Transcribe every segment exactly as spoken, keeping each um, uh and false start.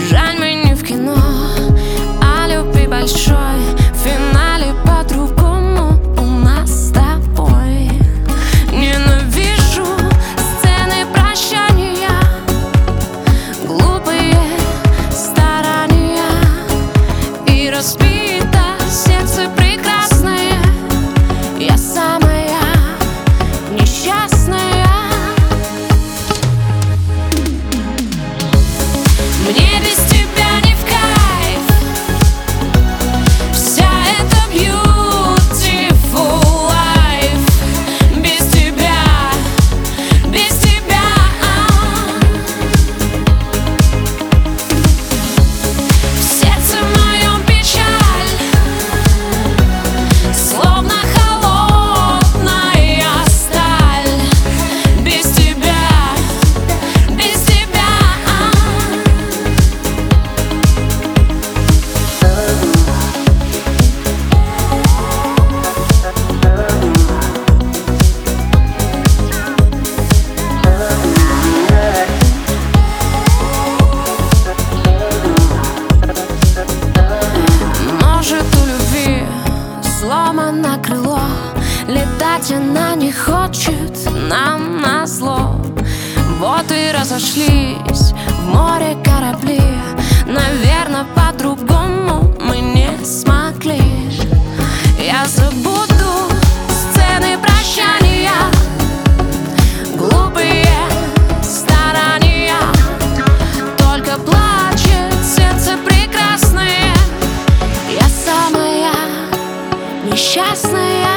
Жаль, мы не в кино о любви большой. В финале по-другому у нас с тобой. Ненавижу сцены прощания, глупые старания и разбито сердце прекрасное. Я самая несчастная. Мне без тебя не в кайф. Вся эта beautiful life. Без тебя, без тебя. В сердце моем печаль, словно холодная сталь. Без тебя, без тебя. Может, у любви сломано крыло, летать она не хочет нам назло. Вот и разошлись в море корабли. Наверно, по-другому мы не смогли. Я забуду сцены прощания, глупые старания. Только плачет сердце прекрасное. Я самая несчастная.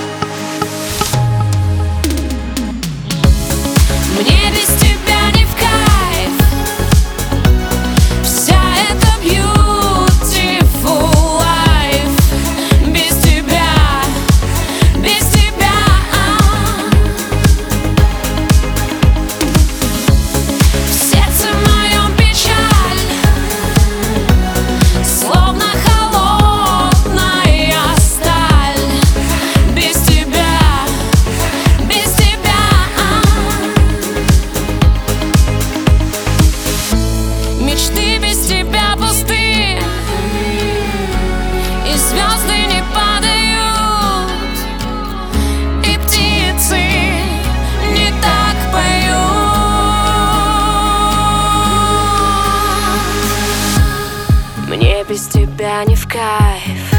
Мне без тебя не в кайф. Вся эта beautiful life. Без тебя, без тебя. В сердце моем печаль, словно холодная сталь. Без тебя, без тебя. Мечты без тебя пусты, и звезды не падают, и птицы не так поют. Мне без тебя не в кайф.